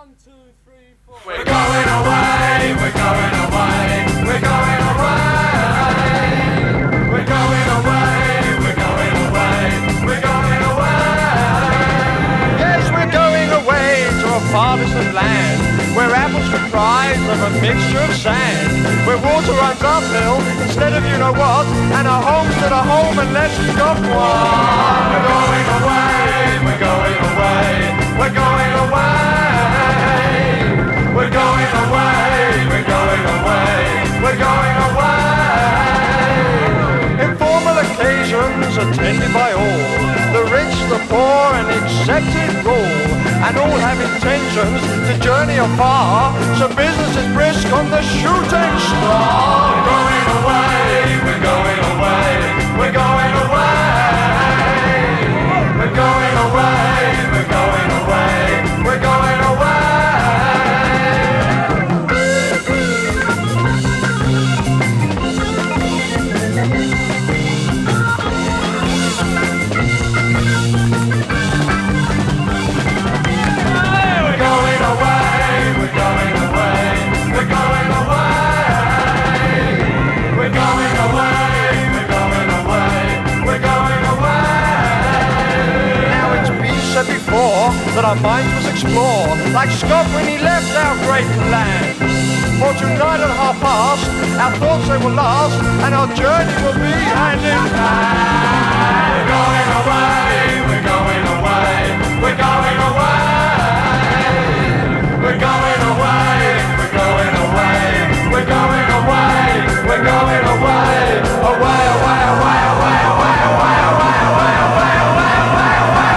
We're going away, we're going away, we're going away. We're going away, we're going away, we're going away. Yes, we're going away to a far distant land, where apples comprise of a mixture of sand, where water runs uphill instead of you know what, and our home's not a home unless you've got one. We're going away, we're going away, we're going away. We're going away, we're going away, we're going away. Informal occasions attended by all, the rich, the poor, and accepted rule, and all have intentions to journey afar, so business is brisk on the shooting star. We're going away, we're going away, we're going away. We're going away, we're going away, we're going away. Before that our minds must explore, like Scott when he left our great land. For tonight at past, our thoughts they will last, and our journey will be hand in hand. We're going away, we're going away, we're going away. We're going away, we're going away, we're going away, we're going away, away, away, away, away, away, away, away, away, away, away, away, away.